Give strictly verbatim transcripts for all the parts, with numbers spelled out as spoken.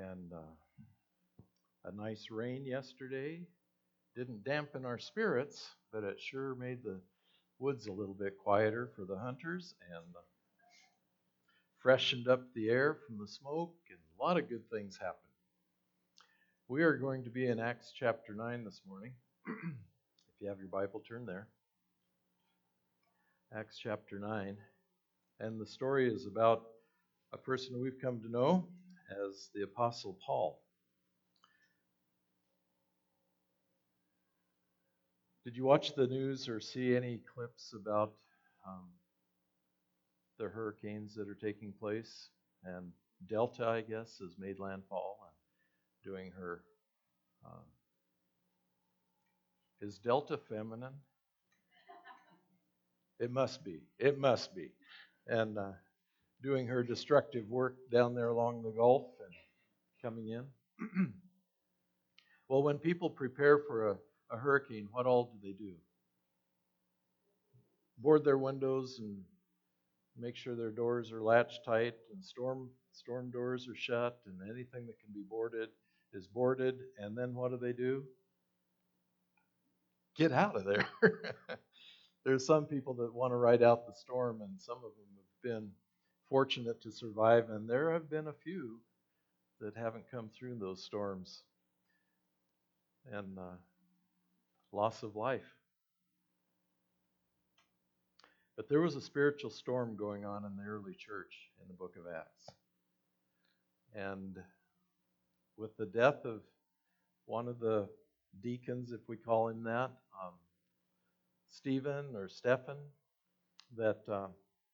and uh, a nice rain yesterday. Didn't dampen our spirits, but it sure made the woods a little bit quieter for the hunters and uh, freshened up the air from the smoke, and a lot of good things happened. We are going to be in Acts chapter nine this morning. If you have your Bible, turn there. Acts chapter nine. And the story is about a person we've come to know as the Apostle Paul. Did you watch the news or see any clips about um, the hurricanes that are taking place? And Delta, I guess, has made landfall and doing her. Um, is Delta feminine? It must be. It must be. And uh, doing her destructive work down there along the Gulf and coming in. Well, when people prepare for a, a hurricane, what all do they do? Board their windows and make sure their doors are latched tight, and storm storm doors are shut, and anything that can be boarded is boarded. And then what do they do? Get out of there. There's some people that want to ride out the storm, and some of them have been fortunate to survive, and there have been a few that haven't come through those storms, and uh, loss of life. But there was a spiritual storm going on in the early church in the book of Acts. And with the death of one of the deacons, if we call him that, um, Stephen or Stephen, that uh,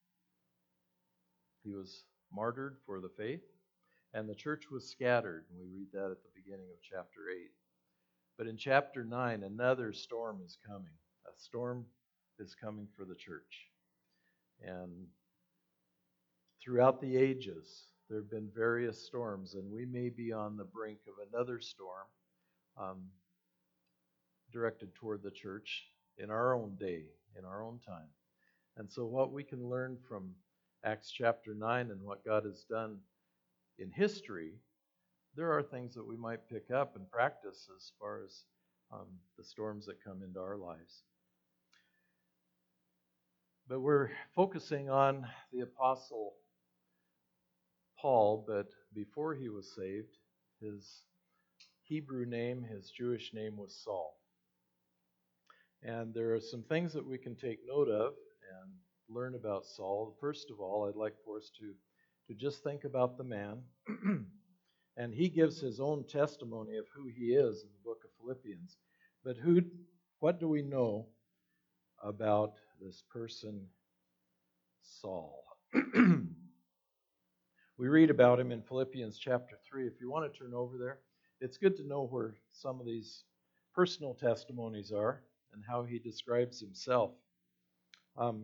he was martyred for the faith, and the church was scattered. And we read that at the beginning of chapter eight. But in chapter nine, another storm is coming. A storm is coming for the church. And throughout the ages, there have been various storms, and we may be on the brink of another storm um, directed toward the church in our own day, in our own time. And so what we can learn from Acts chapter nine and what God has done in history, there are things that we might pick up and practice as far as um, the storms that come into our lives. But we're focusing on the Apostle Paul, but before he was saved, his Hebrew name, his Jewish name was Saul. And there are some things that we can take note of and learn about Saul. First of all, I'd like for us to, to just think about the man. And he gives his own testimony of who he is in the book of Philippians. But who, what do we know about this person, Saul? We read about him in Philippians chapter three. If you want to turn over there, it's good to know where some of these personal testimonies are and how he describes himself. Um,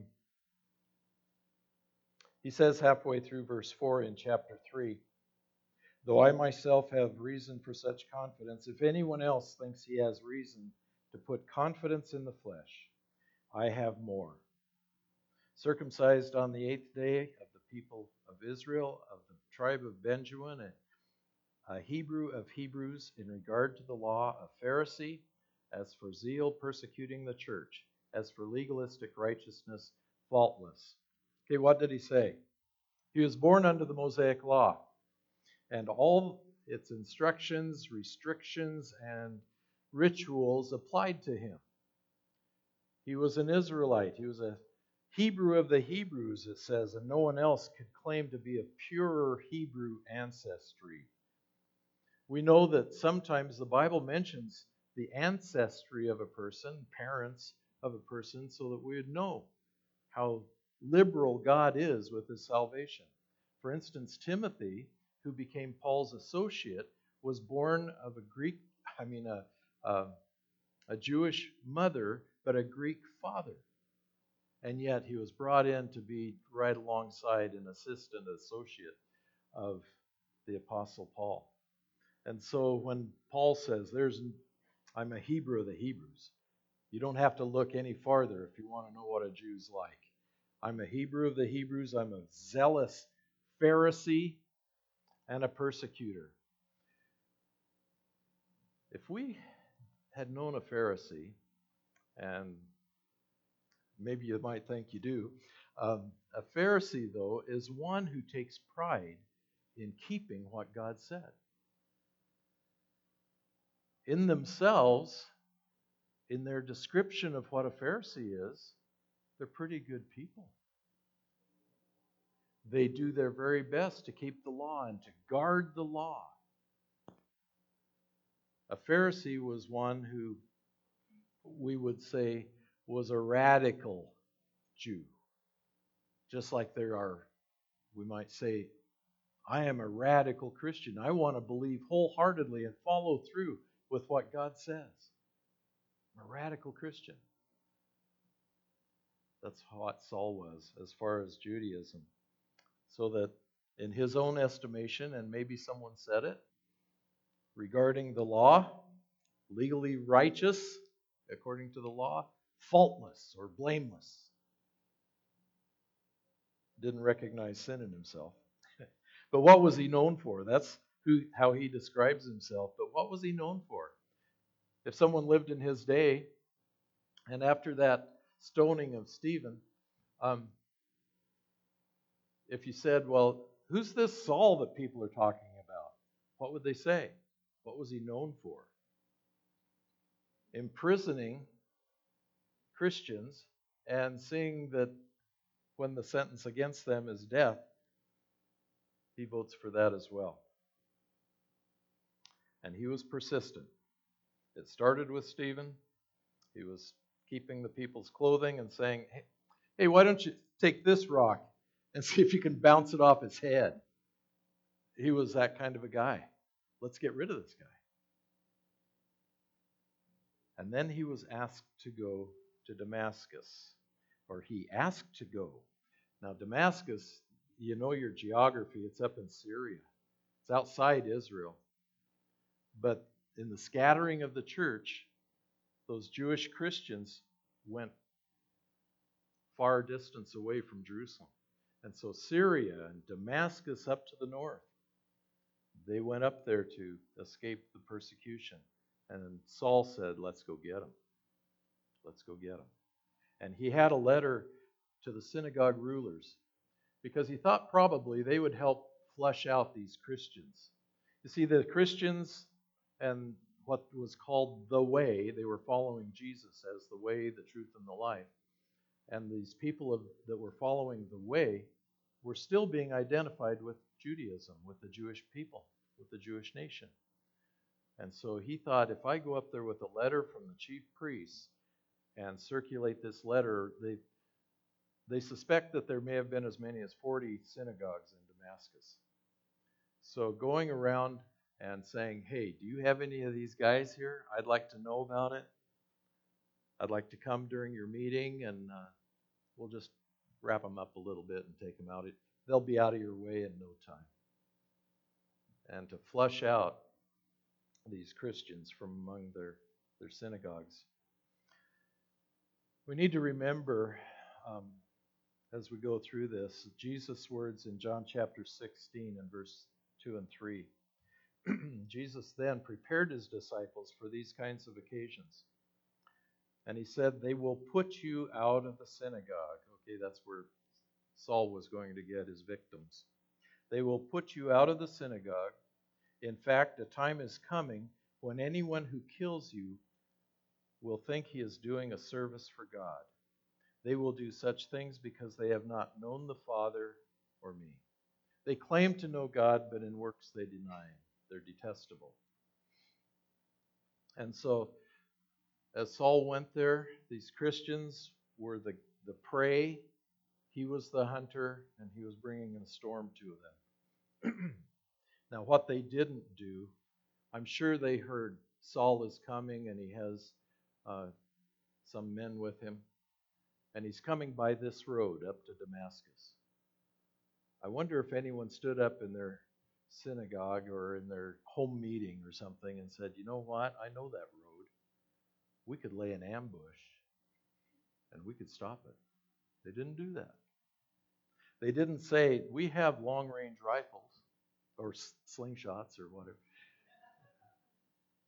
he says halfway through verse four in chapter three, though I myself have reason for such confidence, if anyone else thinks he has reason to put confidence in the flesh, I have more. Circumcised on the eighth day of the people of Israel, of the tribe of Benjamin, a Hebrew of Hebrews, in regard to the law, a Pharisee, as for zeal persecuting the church, as for legalistic righteousness, faultless. Okay, what did he say? He was born under the Mosaic law, and all its instructions, restrictions, and rituals applied to him. He was an Israelite. He was a Hebrew of the Hebrews, it says, and no one else could claim to be of purer Hebrew ancestry. We know that sometimes the Bible mentions the ancestry of a person, parents of a person, so that we would know how liberal God is with his salvation. For instance, Timothy, who became Paul's associate, was born of a Greek, I mean, a, a, a Jewish mother, but a Greek father. And yet he was brought in to be right alongside an assistant associate of the Apostle Paul. And so when Paul says, "There's, I'm a Hebrew of the Hebrews," you don't have to look any farther if you want to know what a Jew's like. I'm a Hebrew of the Hebrews. I'm a zealous Pharisee and a persecutor. If we had known a Pharisee, and maybe you might think you do, um, a Pharisee, though, is one who takes pride in keeping what God said. In themselves, in their description of what a Pharisee is, they're pretty good people. They do their very best to keep the law and to guard the law. A Pharisee was one who we would say was a radical Jew. Just like there are, we might say, I am a radical Christian. I want to believe wholeheartedly and follow through with what God says. I'm a radical Christian. That's what Saul was as far as Judaism. So that in his own estimation, and maybe someone said it, regarding the law, legally righteous, according to the law, faultless or blameless. Didn't recognize sin in himself. But what was he known for? That's who, how he describes himself. But what was he known for? If someone lived in his day, and after that stoning of Stephen, um, if you said, well, who's this Saul that people are talking about? What would they say? What was he known for? Imprisoning Christians and seeing that when the sentence against them is death, he votes for that as well. And he was persistent. It started with Stephen. He was keeping the people's clothing and saying, hey, hey, why don't you take this rock and see if you can bounce it off his head? He was that kind of a guy. Let's get rid of this guy. And then he was asked to go to Damascus, or he asked to go. Now, Damascus, you know your geography, it's up in Syria. It's outside Israel. But in the scattering of the church, those Jewish Christians went far distance away from Jerusalem. And so Syria and Damascus up to the north, they went up there to escape the persecution. And Saul said, let's go get him. Let's go get him. And he had a letter to the synagogue rulers because he thought probably they would help flush out these Christians. You see, the Christians and what was called the way, they were following Jesus as the way, the truth, and the life. And these people of, that were following the way were still being identified with Judaism, with the Jewish people, with the Jewish nation. And so he thought, if I go up there with a letter from the chief priests and circulate this letter, they they suspect that there may have been as many as forty synagogues in Damascus. So going around and saying, hey, do you have any of these guys here? I'd like to know about it. I'd like to come during your meeting, and uh, we'll just wrap them up a little bit and take them out. They'll be out of your way in no time. And to flush out these Christians from among their, their synagogues. We need to remember, um, as we go through this, Jesus' words in John chapter sixteen and verse two and three. Jesus then prepared his disciples for these kinds of occasions. And he said, they will put you out of the synagogue. Okay, that's where Saul was going to get his victims. They will put you out of the synagogue. In fact, a time is coming when anyone who kills you will think he is doing a service for God. They will do such things because they have not known the Father or me. They claim to know God, but in works they deny him. They're detestable. And so, as Saul went there, these Christians were the, the prey. He was the hunter, and he was bringing a storm to them. Now, what they didn't do, I'm sure they heard Saul is coming, and he has uh, some men with him, and he's coming by this road up to Damascus. I wonder if anyone stood up in their synagogue or in their home meeting or something and said, you know what, I know that road. We could lay an ambush, and we could stop it. They didn't do that. They didn't say, we have long-range rifles or slingshots or whatever.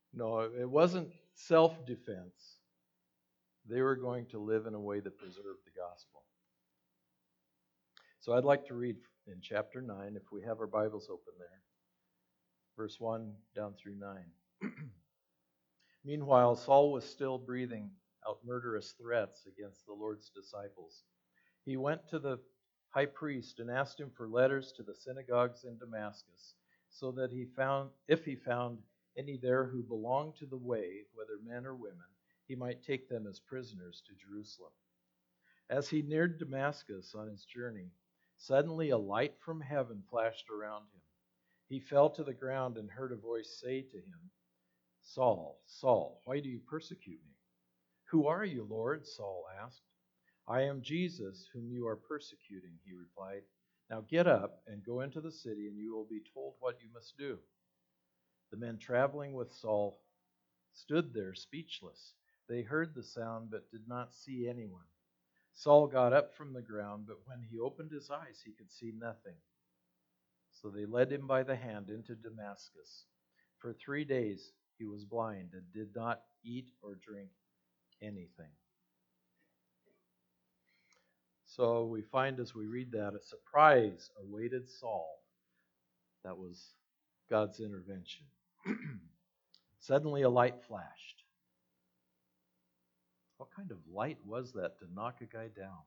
No, it wasn't self-defense. They were going to live in a way that preserved the gospel. So I'd like to read in chapter nine, if we have our Bibles open there, verse one down through nine. Meanwhile, Saul was still breathing out murderous threats against the Lord's disciples. He went to the high priest and asked him for letters to the synagogues in Damascus, so that he found, if he found any there who belonged to the way, whether men or women, he might take them as prisoners to Jerusalem. As he neared Damascus on his journey, suddenly a light from heaven flashed around him. He fell to the ground and heard a voice say to him, "Saul, Saul, why do you persecute me?" "Who are you, Lord?" Saul asked. "I am Jesus, whom you are persecuting," he replied. "Now get up and go into the city, and you will be told what you must do." The men traveling with Saul stood there speechless. They heard the sound but did not see anyone. Saul got up from the ground, but when he opened his eyes, he could see nothing. So they led him by the hand into Damascus. For three days he was blind and did not eat or drink anything. So we find as we read that, a surprise awaited Saul. That was God's intervention. Suddenly a light flashed. What kind of light was that to knock a guy down?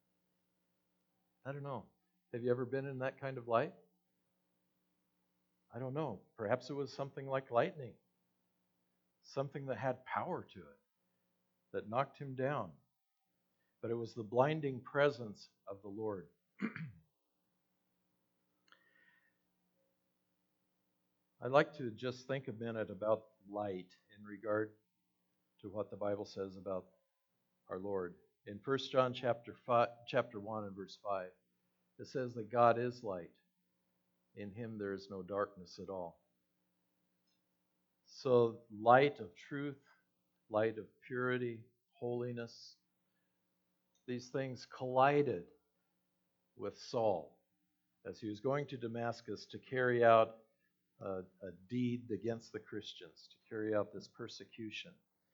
I don't know. Have you ever been in that kind of light? I don't know. Perhaps it was something like lightning. Something that had power to it, that knocked him down. But it was the blinding presence of the Lord. I'd like to just think a minute about light in regard to what the Bible says about our Lord. In First John chapter five, chapter one and verse five, it says that God is light. In him there is no darkness at all. So light of truth, light of purity, holiness, these things collided with Saul as he was going to Damascus to carry out a, a deed against the Christians, to carry out this persecution.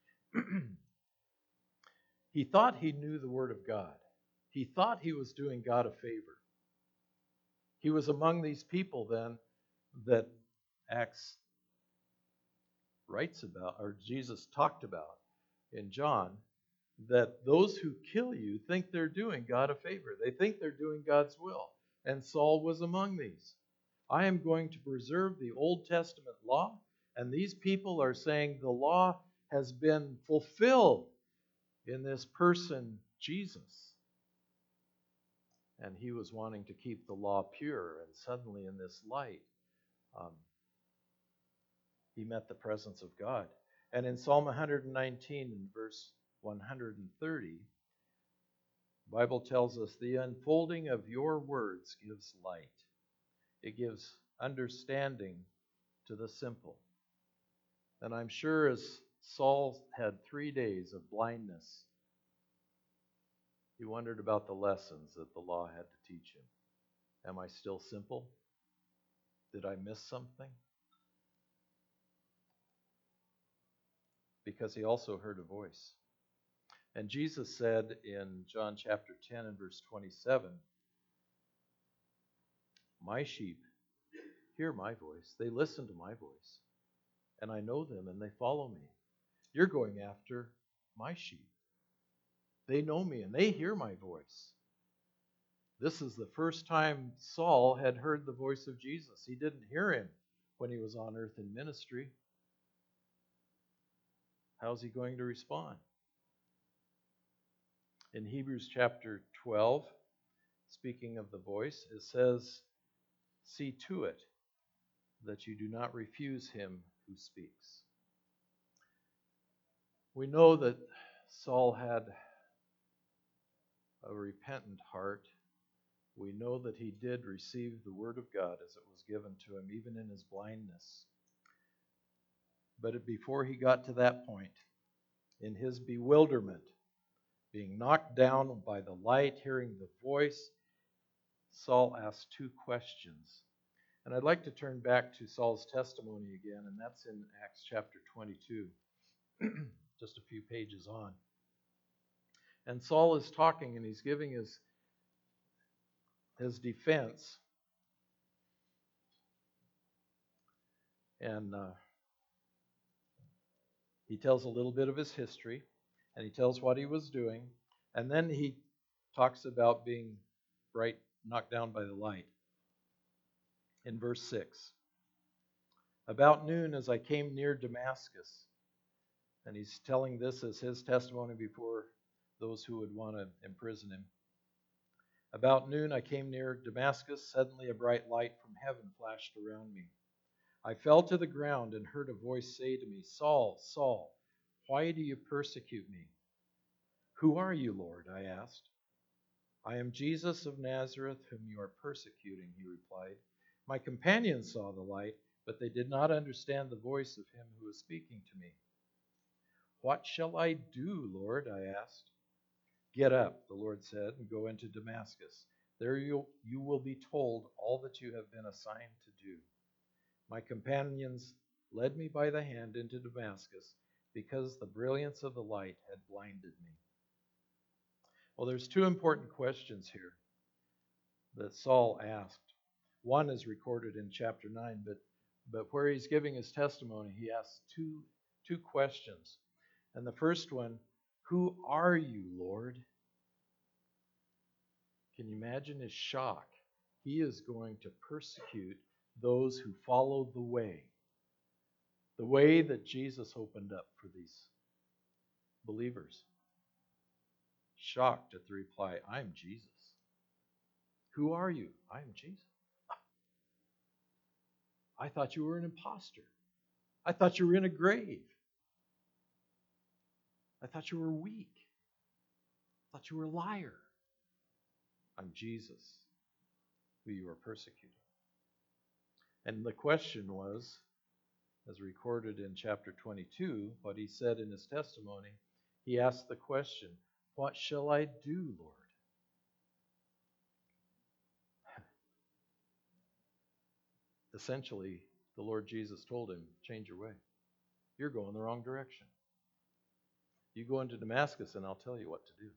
He thought he knew the Word of God. He thought he was doing God a favor. He was among these people then that Acts writes about, or Jesus talked about in John, that those who kill you think they're doing God a favor. They think they're doing God's will. And Saul was among these. I am going to preserve the Old Testament law, and these people are saying the law has been fulfilled in this person, Jesus. And he was wanting to keep the law pure, and suddenly in this light, um, he met the presence of God. And in Psalm one nineteen, in verse one thirty, the Bible tells us, "The unfolding of your words gives light." It gives understanding to the simple. And I'm sure as Saul had three days of blindness, he wondered about the lessons that the law had to teach him. Am I still simple? Did I miss something? Because he also heard a voice. And Jesus said in John chapter ten and verse twenty-seven, "My sheep hear my voice. They listen to my voice. And I know them and they follow me." You're going after my sheep. They know me and they hear my voice. This is the first time Saul had heard the voice of Jesus. He didn't hear him when he was on earth in ministry. How's he going to respond? In Hebrews chapter twelve, speaking of the voice, it says, "See to it that you do not refuse him who speaks." We know that Saul had a repentant heart. We know that he did receive the word of God as it was given to him, even in his blindness. But before he got to that point, in his bewilderment, being knocked down by the light, hearing the voice, Saul asked two questions. And I'd like to turn back to Saul's testimony again, and that's in Acts chapter twenty-two, just a few pages on. And Saul is talking, and he's giving his, his defense. And uh, he tells a little bit of his history, and he tells what he was doing, and then he talks about being right, knocked down by the light. In verse six, about noon as I came near Damascus, and he's telling this as his testimony before those who would want to imprison him. About noon I came near Damascus, suddenly a bright light from heaven flashed around me. I fell to the ground and heard a voice say to me, Saul, Saul, why do you persecute me? Who are you, Lord? I asked. I am Jesus of Nazareth, whom you are persecuting, he replied. My companions saw the light, but they did not understand the voice of him who was speaking to me. What shall I do, Lord? I asked. Get up, the Lord said, and go into Damascus. There you, you will be told all that you have been assigned to do. My companions led me by the hand into Damascus because the brilliance of the light had blinded me. Well, there's two important questions here that Saul asked. One is recorded in chapter nine, but, but where he's giving his testimony, he asks two, two questions. And the first one, who are you, Lord? Can you imagine his shock? He is going to persecute those who follow the way. The way that Jesus opened up for these believers. Shocked at the reply, I'm Jesus. Who are you? I am Jesus. I thought you were an imposter. I thought you were in a grave. I thought you were weak. I thought you were a liar. I'm Jesus, who you are persecuting. And the question was, as recorded in chapter twenty-two, what he said in his testimony, he asked the question, what shall I do, Lord? Essentially, the Lord Jesus told him, change your way. You're going the wrong direction. You go into Damascus and I'll tell you what to do.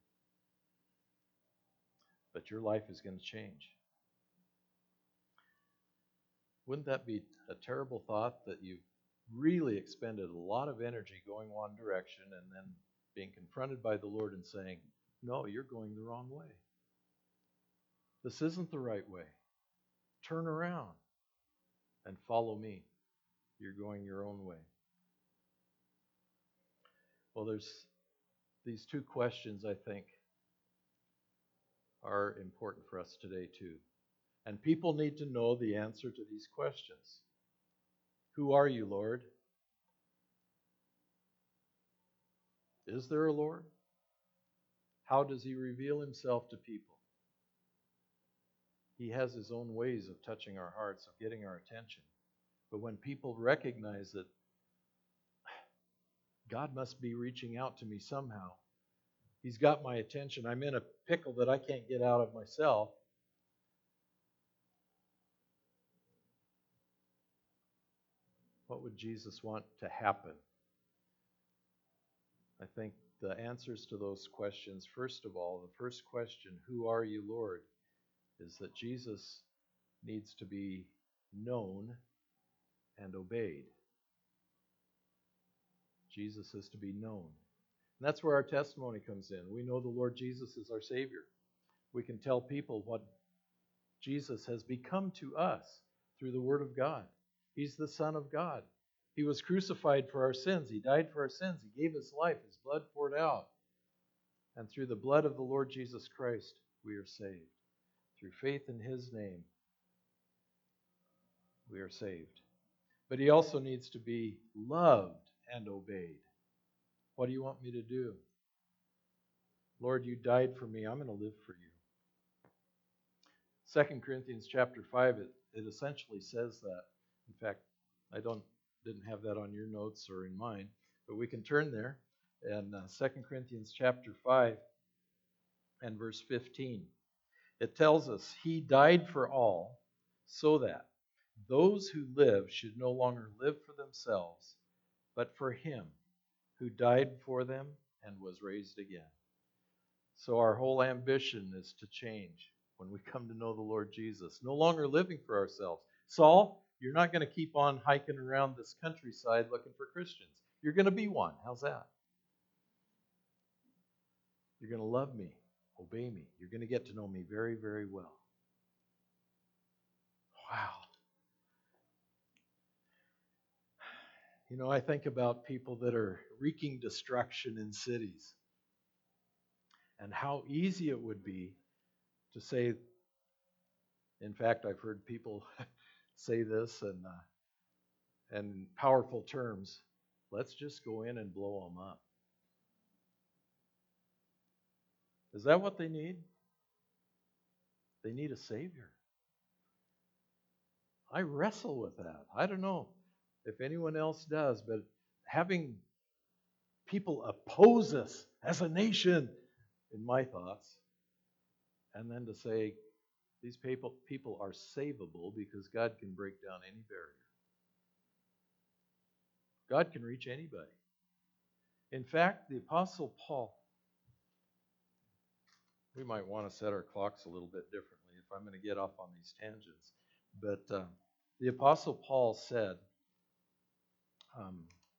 But your life is going to change. Wouldn't that be a terrible thought that you've really expended a lot of energy going one direction and then being confronted by the Lord and saying, no, you're going the wrong way. This isn't the right way. Turn around and follow me. You're going your own way. Well, there's these two questions, I think, are important for us today too. And people need to know the answer to these questions. Who are you, Lord? Is there a Lord? How does he reveal himself to people? He has his own ways of touching our hearts, of getting our attention. But when people recognize that God must be reaching out to me somehow, he's got my attention, I'm in a pickle that I can't get out of myself, what would Jesus want to happen? I think the answers to those questions, first of all, the first question, who are you, Lord, is that Jesus needs to be known and obeyed. Jesus is to be known. And that's where our testimony comes in. We know the Lord Jesus is our Savior. We can tell people what Jesus has become to us through the Word of God. He's the Son of God. He was crucified for our sins. He died for our sins. He gave his life. His blood poured out. And through the blood of the Lord Jesus Christ, we are saved. Through faith in his name, we are saved. But he also needs to be loved and obeyed. What do you want me to do? Lord, you died for me. I'm going to live for you. Second Corinthians chapter five, it, it essentially says that. In fact, I don't didn't have that on your notes or in mine, but we can turn there. And uh, Second Corinthians chapter five and verse fifteen. It tells us, he died for all so that, those who live should no longer live for themselves, but for him who died for them and was raised again. So our whole ambition is to change when we come to know the Lord Jesus. No longer living for ourselves. Saul, you're not going to keep on hiking around this countryside looking for Christians. You're going to be one. How's that? You're going to love me, obey me. You're going to get to know me very, very well. Wow. You know, I think about people that are wreaking destruction in cities and how easy it would be to say, in fact, I've heard people say this and uh, in powerful terms, let's just go in and blow them up. Is that what they need? They need a Savior. I wrestle with that. I don't know if anyone else does, but having people oppose us as a nation, in my thoughts, and then to say these people people are savable because God can break down any barrier. God can reach anybody. In fact, the Apostle Paul, we might want to set our clocks a little bit differently if I'm going to get off on these tangents. But uh, the Apostle Paul said um,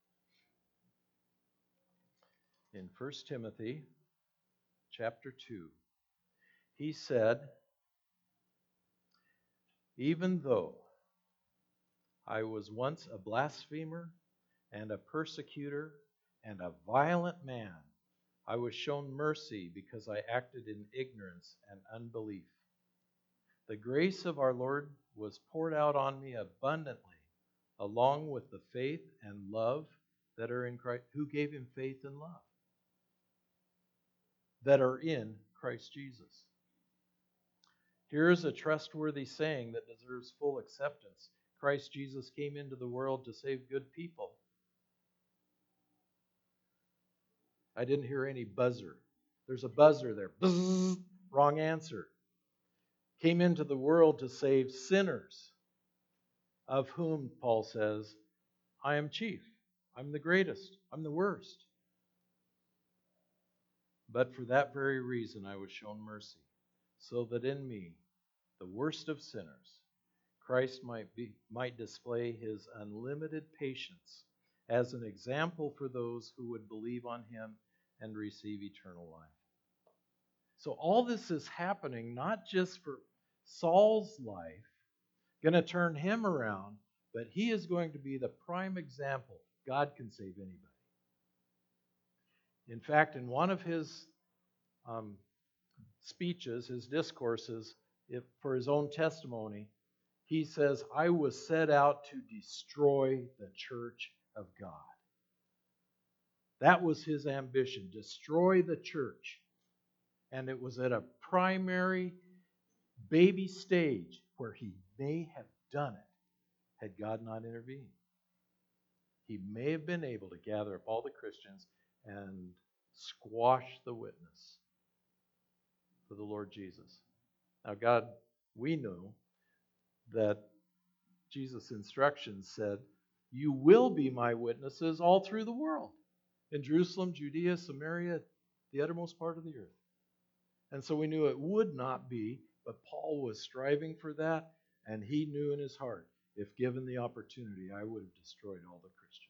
in First Timothy chapter two, he said, even though I was once a blasphemer and a persecutor and a violent man, I was shown mercy because I acted in ignorance and unbelief. The grace of our Lord was poured out on me abundantly, along with the faith and love that are in Christ. Who gave him faith and love? That are in Christ Jesus. Here's a trustworthy saying that deserves full acceptance. Christ Jesus came into the world to save good people. I didn't hear any buzzer. There's a buzzer there. Buzz, wrong answer. Came into the world to save sinners, of whom, Paul says, I am chief. I'm the greatest. I'm the worst. But for that very reason I was shown mercy, so that in me, the worst of sinners, Christ might be might display his unlimited patience as an example for those who would believe on him and receive eternal life. So all this is happening not just for Saul's life, going to turn him around, but he is going to be the prime example. God can save anybody. In fact, in one of his um, speeches, his discourses, if, for his own testimony, he says, I was set out to destroy the church of God. That was his ambition, destroy the church. And it was at a primary baby stage where he may have done it had God not intervened. He may have been able to gather up all the Christians and squash the witness for the Lord Jesus. Now, God, we know that Jesus' instructions said, you will be my witnesses all through the world, in Jerusalem, Judea, Samaria, the uttermost part of the earth. And so we knew it would not be, but Paul was striving for that, and he knew in his heart, if given the opportunity, I would have destroyed all the Christians.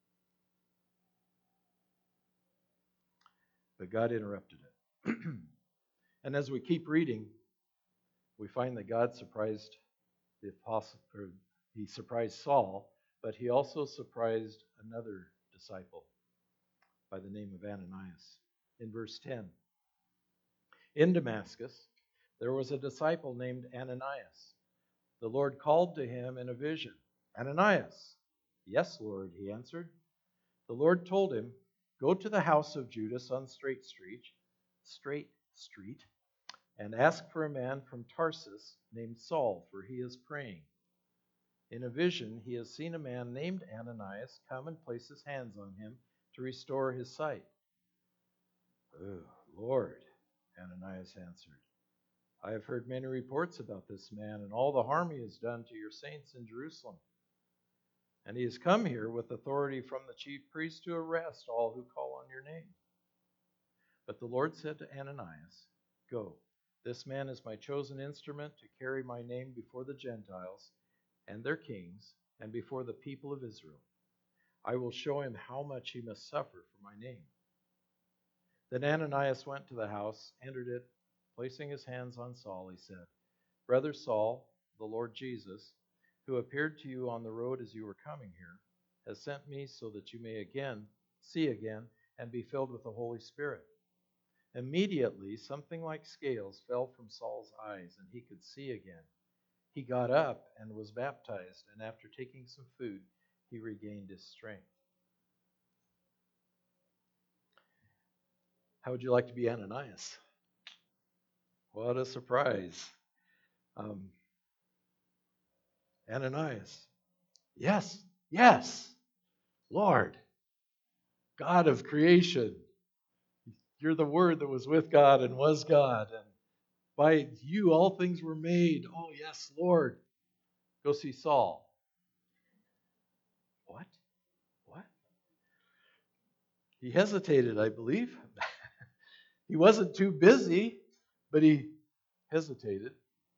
But God interrupted it. And as we keep reading, we find that God surprised the apostle, or he surprised Saul, but he also surprised another disciple by the name of Ananias. In verse ten, in Damascus, there was a disciple named Ananias. The Lord called to him in a vision, Ananias. Yes, Lord, he answered. The Lord told him, go to the house of Judas on Straight Street, Straight Street, and ask for a man from Tarsus named Saul, for he is praying. In a vision, he has seen a man named Ananias come and place his hands on him to restore his sight. Oh, Lord, Ananias answered, I have heard many reports about this man and all the harm he has done to your saints in Jerusalem. And he has come here with authority from the chief priest to arrest all who call on your name. But the Lord said to Ananias, Go, this man is my chosen instrument to carry my name before the Gentiles and their kings and before the people of Israel. I will show him how much he must suffer for my name. Then Ananias went to the house, entered it, placing his hands on Saul, he said, Brother Saul, the Lord Jesus, who appeared to you on the road as you were coming here, has sent me so that you may again see again and be filled with the Holy Spirit. Immediately, something like scales fell from Saul's eyes, and he could see again. He got up and was baptized, and after taking some food, he regained his strength. How would you like to be Ananias? What a surprise. Um, Ananias. Yes, yes, Lord, God of creation. You're the Word that was with God and was God. And by you, all things were made. Oh, yes, Lord. Go see Saul. What? What? He hesitated, I believe. He wasn't too busy, but he hesitated.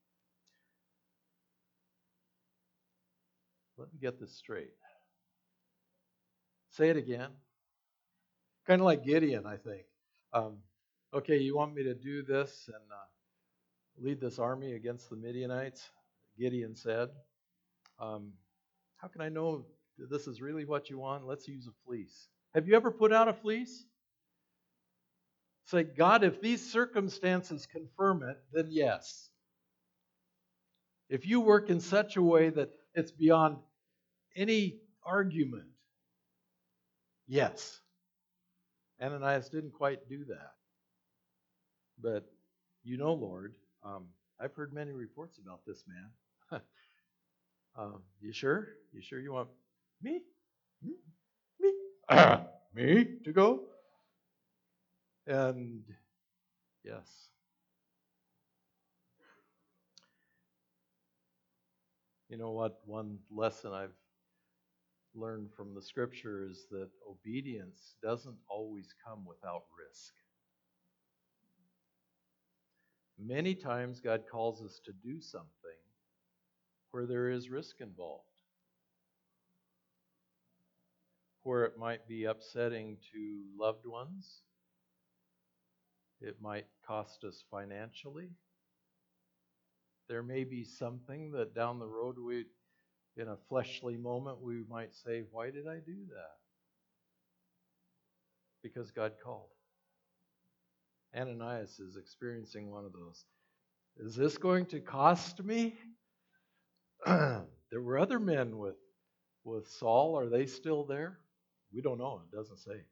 Let me get this straight. Say it again. Kind of like Gideon, I think. Um, okay, you want me to do this and uh, lead this army against the Midianites? Gideon said. Um, how can I know that this is really what you want? Let's use a fleece. Have you ever put out a fleece? Say, God, if these circumstances confirm it, then yes. If you work in such a way that it's beyond any argument, yes. Ananias didn't quite do that. But you know, Lord, um, I've heard many reports about this man. um, you sure? You sure you want me? Me? Me to go? And yes. You know what? One lesson I've learned from the scripture is that obedience doesn't always come without risk. Many times God calls us to do something where there is risk involved, where it might be upsetting to loved ones, it might cost us financially. There may be something that down the road, we, in a fleshly moment, we might say, why did I do that? Because God called. Ananias is experiencing one of those. Is this going to cost me? There were other men with, with Saul. Are they still there? We don't know. It doesn't say.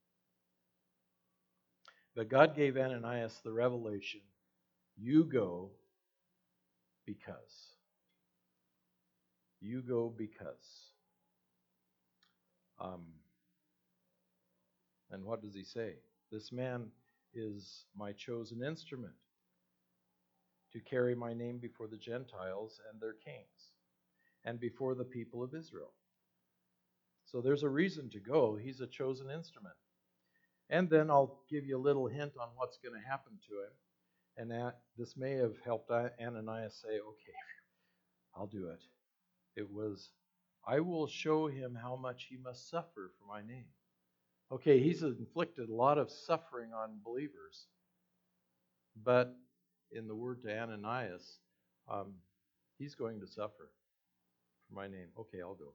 But God gave Ananias the revelation, you go because. You go because. Um, and what does he say? This man is my chosen instrument to carry my name before the Gentiles and their kings and before the people of Israel. So there's a reason to go. He's a chosen instrument. And then I'll give you a little hint on what's going to happen to him. And that, this may have helped Ananias say, okay, I'll do it. It was, I will show him how much he must suffer for my name. Okay, he's inflicted a lot of suffering on believers. But in the word to Ananias, um, he's going to suffer for my name. Okay, I'll go.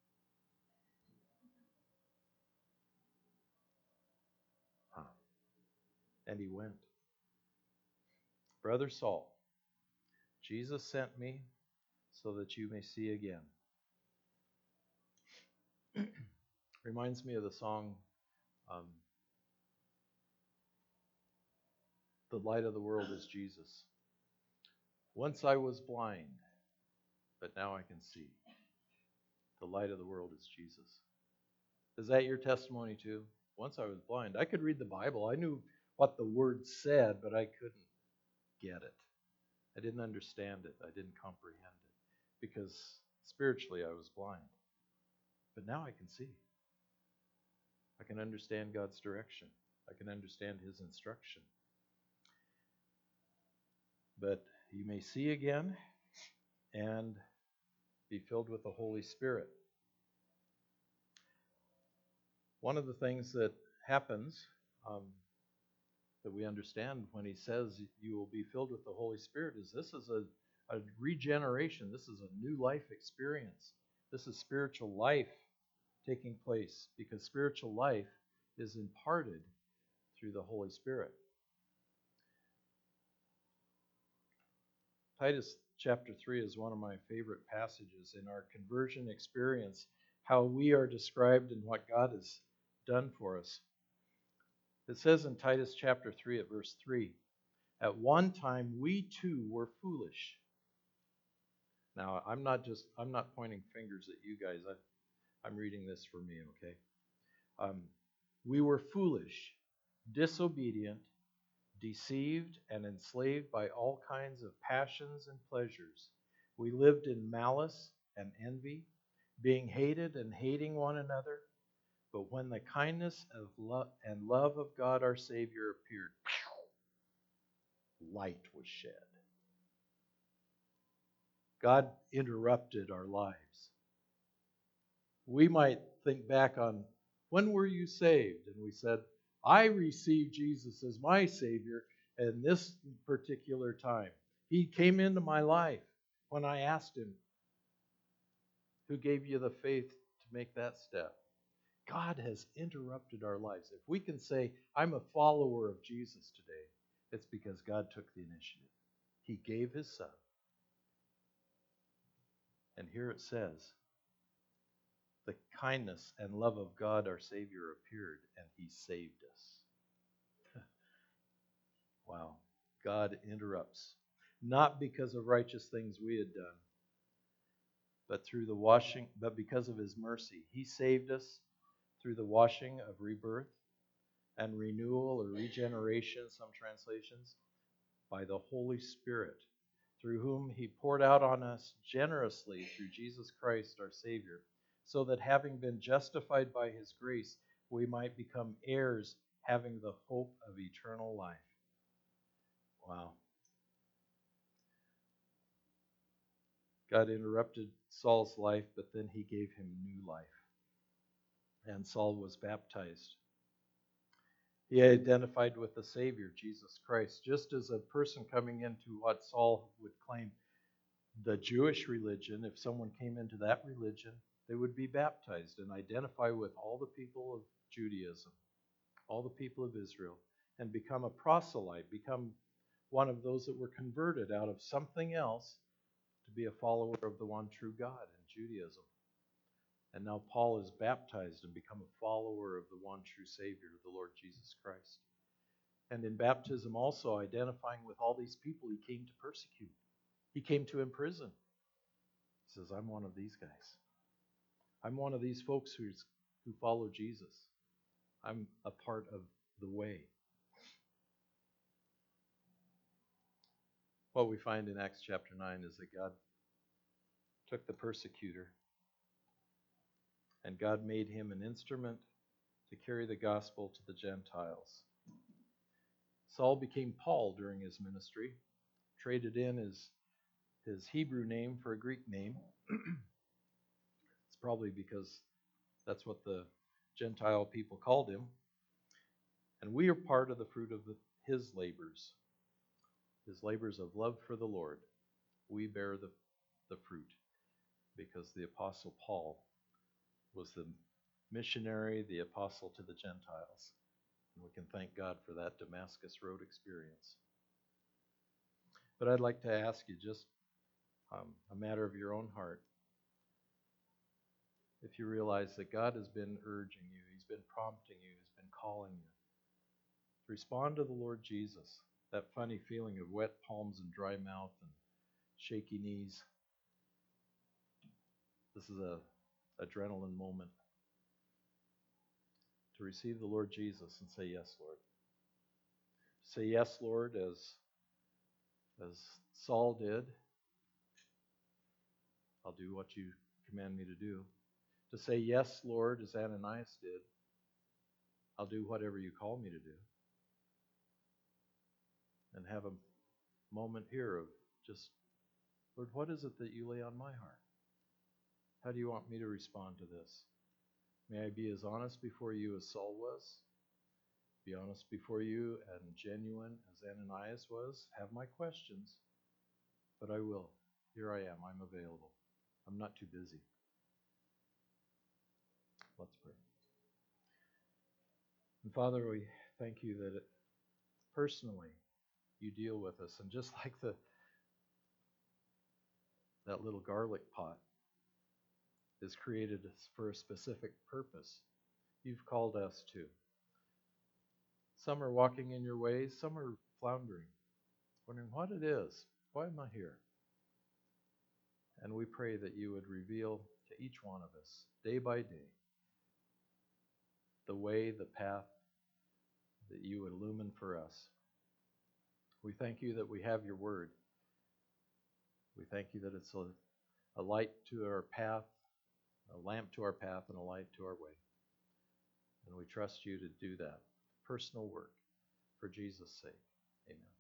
Huh. And he went. Brother Saul, Jesus sent me so that you may see again. Reminds me of the song, um, The Light of the World is Jesus. Once I was blind, but now I can see. The light of the world is Jesus. Is that your testimony too? Once I was blind. I could read the Bible. I knew what the word said, but I couldn't get it. I didn't understand it. I didn't comprehend it because spiritually I was blind. But now I can see. I can understand God's direction. I can understand His instruction. But you may see again and be filled with the Holy Spirit. One of the things that happens um, that we understand when he says you will be filled with the Holy Spirit is this is a, a regeneration. This is a new life experience. This is spiritual life taking place because spiritual life is imparted through the Holy Spirit. Titus chapter three is one of my favorite passages in our conversion experience, how we are described and what God has done for us. It says in Titus chapter three at verse three, at one time we too were foolish. Now, I'm not just, I'm not pointing fingers at you guys. I, I'm reading this for me, okay? Um, we were foolish, disobedient, deceived, and enslaved by all kinds of passions and pleasures. We lived in malice and envy, being hated and hating one another. But when the kindness of love and love of God our Savior appeared, light was shed. God interrupted our lives. We might think back on, when were you saved? And we said, I received Jesus as my Savior in this particular time. He came into my life when I asked Him, who gave you the faith to make that step? God has interrupted our lives. If we can say, I'm a follower of Jesus today, it's because God took the initiative. He gave His Son. And here it says, the kindness and love of God our Savior appeared, and He saved us. Wow. God interrupts. Not because of righteous things we had done, but through the washing, but because of His mercy. He saved us through the washing of rebirth and renewal or regeneration, some translations, by the Holy Spirit, through whom He poured out on us generously through Jesus Christ our Savior, so that having been justified by His grace, we might become heirs, having the hope of eternal life. Wow. God interrupted Saul's life, but then He gave him new life. And Saul was baptized. He identified with the Savior, Jesus Christ, just as a person coming into what Saul would claim the Jewish religion. If someone came into that religion, they would be baptized and identify with all the people of Judaism, all the people of Israel, and become a proselyte, become one of those that were converted out of something else to be a follower of the one true God in Judaism. And now Paul is baptized and become a follower of the one true Savior, the Lord Jesus Christ. And in baptism also identifying with all these people He came to persecute. He came to imprison. He says, I'm one of these guys. I'm one of these folks who's, who follow Jesus. I'm a part of the way. What we find in Acts chapter nine is that God took the persecutor and God made him an instrument to carry the gospel to the Gentiles. Saul became Paul during his ministry, traded in his, his Hebrew name for a Greek name. It's probably because that's what the Gentile people called him. And we are part of the fruit of the, his labors, his labors of love for the Lord. We bear the, the fruit because the Apostle Paul was the missionary, the apostle to the Gentiles. And we can thank God for that Damascus Road experience. But I'd like to ask you just um, a matter of your own heart. If you realize that God has been urging you, He's been prompting you, He's been calling you, respond to the Lord Jesus. That funny feeling of wet palms and dry mouth and shaky knees. This is a adrenaline moment to receive the Lord Jesus and say, yes, Lord. Say yes, Lord, as as Saul did. I'll do what you command me to do. To say, yes, Lord, as Ananias did. I'll do whatever you call me to do. And have a moment here of just, Lord, what is it that you lay on my heart? How do you want me to respond to this? May I be as honest before you as Saul was? Be honest before you and genuine as Ananias was? Have my questions, but I will. Here I am. I'm available. I'm not too busy. Let's pray. And Father, we thank you that it, personally you deal with us. And just like the that little garlic pot is created for a specific purpose, you've called us to. Some are walking in your ways, some are floundering, wondering what it is. Why am I here? And we pray that you would reveal to each one of us, day by day, the way, the path that you would illumine for us. We thank you that we have your word. We thank you that it's a, a light to our path, a lamp to our path, and a light to our way. And we trust you to do that personal work for Jesus' sake. Amen.